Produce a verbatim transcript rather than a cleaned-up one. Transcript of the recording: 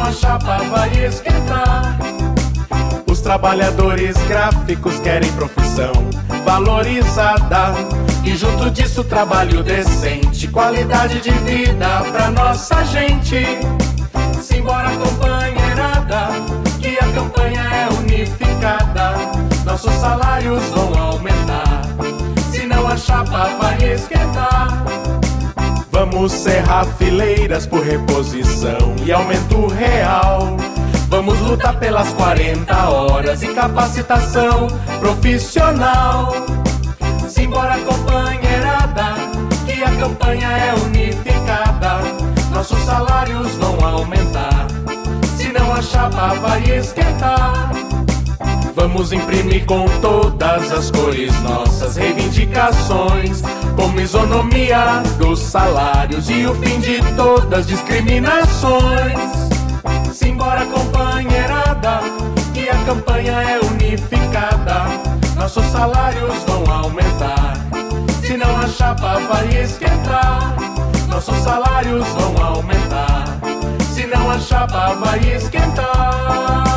a chapa vai esquentar. Os trabalhadores gráficos querem profissão valorizada e junto disso trabalho decente, qualidade de vida pra nossa gente. Simbora companheirada, que a campanha é unificada, nossos salários vão aumentar, senão a chapa vai esquentar. Vamos cerrar fileiras por reposição e aumento real. Vamos lutar pelas quarenta horas e capacitação profissional. Simbora companheirada, que a campanha é unificada, nossos salários vão aumentar, senão a chapa vai esquentar. Vamos imprimir com todas as cores nossas reivindicações, como isonomia dos salários e o fim de todas as discriminações. Simbora companheirada, que a campanha é unificada, nossos salários vão aumentar, senão a chapa vai esquentar. Nossos salários vão aumentar, senão a chapa vai esquentar.